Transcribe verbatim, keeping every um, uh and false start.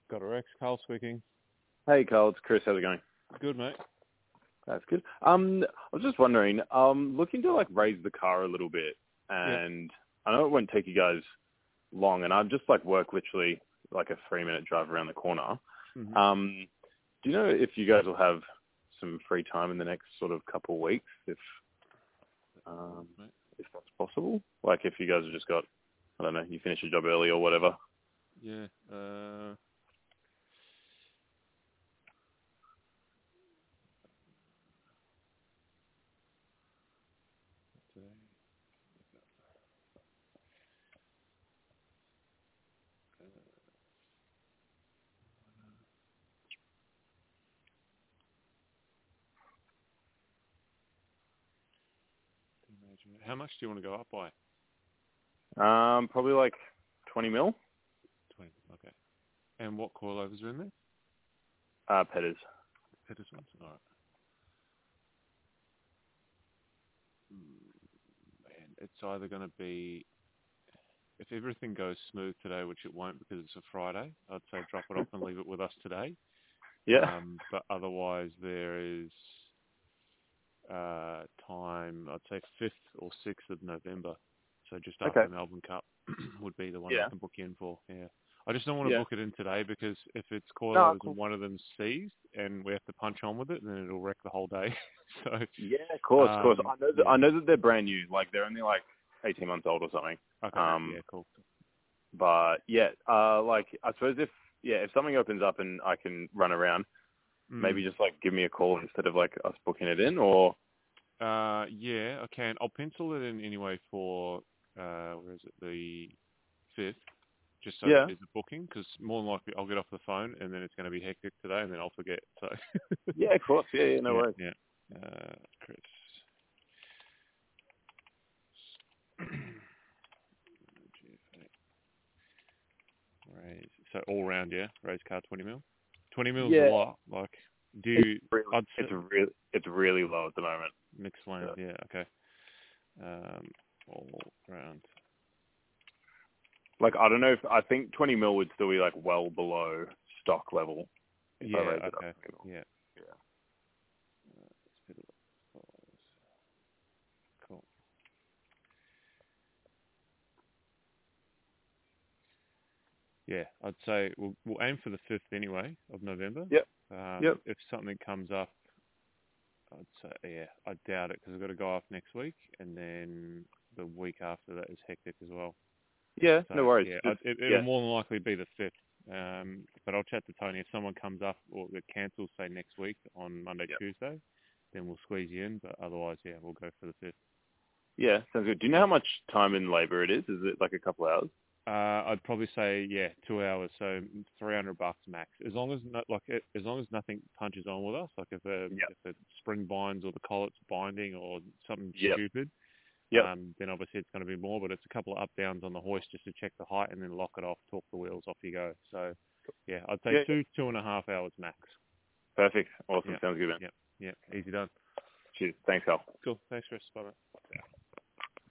Got a Rex. Carl speaking. Hey, Carl, it's Chris. How's it going? Good, mate. That's good. Um, I was just wondering, um, looking to like raise the car a little bit, Yeah. and I know it won't take you guys long, and I just like work literally like a three minute drive around the corner. Mm-hmm. Um, do you know if you guys will have some free time in the next sort of couple of weeks, if um, Right. if that's possible? Like if you guys have just got, I don't know, you finish your job early or whatever. Yeah. Uh, today. Teenager. How much do you want to go up by? Um, probably like twenty mil. twenty. Okay. And what coilovers are in there? Uh, Petters. Pettis ones? All right. Mm, Man, it's either going to be, if everything goes smooth today, which it won't because it's a Friday, I'd say drop it off and leave it with us today. Yeah. Um, but otherwise, there is uh, time, I'd say fifth or sixth of November. So just Okay. after Melbourne Cup would be the one I Yeah. can book in for. Yeah. I just don't want to Yeah. book it in today because if it's No, coilovers cool. and one of them's seized and we have to punch on with it, then it'll wreck the whole day. so, Yeah, of course, of course. um, I know that yeah. I know that they're brand new. Like they're only like eighteen months old or something. Okay. Um, Yeah, cool. but yeah, uh, like I suppose if yeah, if something opens up and I can run around, Mm. maybe just like give me a call instead of like us booking it in. Or Uh, yeah, I can. I'll pencil it in anyway for, uh, where is it, the fifth, just so that yeah, there's a booking, because more than likely I'll get off the phone and then it's going to be hectic today and then I'll forget. So, yeah, of course, yeah, yeah, no yeah, worries. yeah. Uh, Chris. Raise. So all round, yeah? Raise car twenty mil? twenty mil is a Yeah, lot. Like, do it's you, really, I'd say, it's really, it's really low at the moment. mixed lanes, So, yeah, okay. Um, all round. like I don't know if I think twenty mil would still be like well below stock level if I Yeah, raise it up okay. twenty mil. Yeah. Yeah. Uh, let's put it up. Cool. Yeah, I'd say we'll, we'll aim for the fifth anyway of November. Yep. Um, Yep. if something comes up, I'd say, yeah, I doubt it because I've got to go off next week and then the week after that is hectic as well. Yeah. So, No worries. yeah, I, Just it, it'll yeah. more than likely be the fifth. Um, but I'll chat to Tony. If someone comes up or that cancels, say, next week on Monday, Yep. Tuesday, then we'll squeeze you in. But otherwise, yeah, we'll go for the fifth. Yeah, sounds good. Do you know how much time and labour it is? Is it like a couple hours? Uh, I'd probably say, yeah, two hours, so three hundred bucks max. As long as not, like it, as long as nothing punches on with us, like if a Yep. if the spring binds or the collet's binding or something Yep. stupid, Yep. um, then obviously it's going to be more. But it's a couple of up downs on the hoist just to check the height and then lock it off, torque the wheels, off you go. So, yeah, I'd say Yeah. two two and a half hours max. Perfect. Awesome. Yeah, Sounds good, man. yeah, yeah, easy done. Cheers. Thanks, Carl. Cool. Thanks, Chris. Bye.